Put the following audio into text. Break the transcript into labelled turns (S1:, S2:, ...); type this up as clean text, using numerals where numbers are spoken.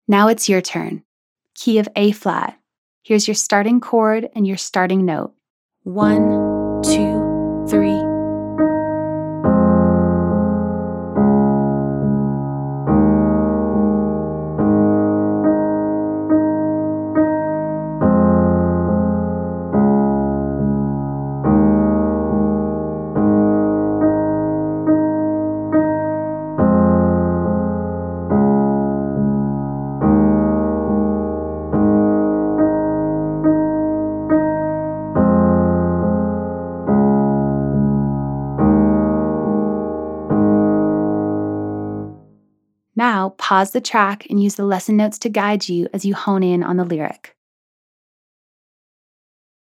S1: Now it's your turn. Key of A flat. Here's your starting chord and your starting note. 1, 2, 3. Now, pause the track and use the lesson notes to guide you as you hone in on the lyric.